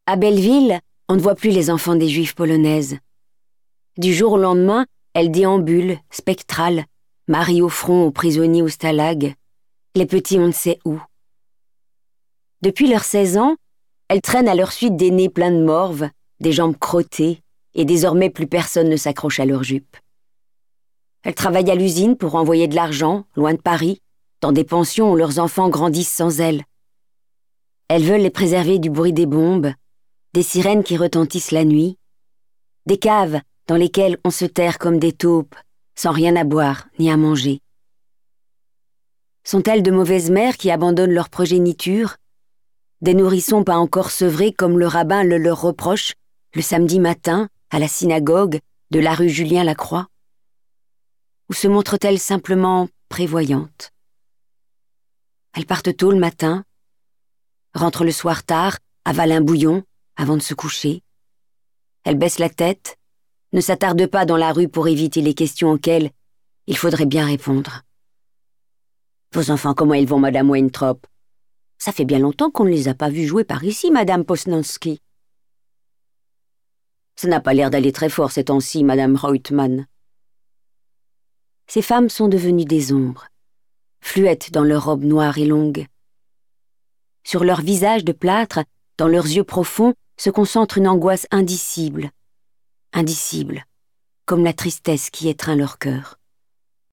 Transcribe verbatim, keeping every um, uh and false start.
À Belleville, on ne voit plus les enfants des Juifs polonaises. Du jour au lendemain, elles déambulent, spectrales, Marie au front aux prisonniers au stalag, les petits on ne sait où. Depuis leurs seize ans, elles traînent à leur suite des nez pleins de morve, des jambes crottées, et désormais plus personne ne s'accroche à leurs jupes. Elles travaillent à l'usine pour envoyer de l'argent, loin de Paris, dans des pensions où leurs enfants grandissent sans elles. Elles veulent les préserver du bruit des bombes, des sirènes qui retentissent la nuit, des caves dans lesquelles on se terre comme des taupes, sans rien à boire ni à manger. Sont-elles de mauvaises mères qui abandonnent leur progéniture, des nourrissons pas encore sevrés comme le rabbin le leur reproche, le samedi matin, à la synagogue de la rue Julien-Lacroix? Ou se montrent-elles simplement prévoyantes? Elles partent tôt le matin, rentrent le soir tard, avalent un bouillon avant de se coucher. Elles baissent la tête, ne s'attardent pas dans la rue pour éviter les questions auxquelles il faudrait bien répondre. « Vos enfants, comment ils vont, Madame Weintraub? Ça fait bien longtemps qu'on ne les a pas vus jouer par ici, Madame Posnanski. »« Ça n'a pas l'air d'aller très fort ces temps-ci, Madame Reutemann. » Ces femmes sont devenues des ombres, fluettes dans leurs robes noires et longues. Sur leurs visages de plâtre, dans leurs yeux profonds, se concentre une angoisse indicible, indicible, comme la tristesse qui étreint leur cœur.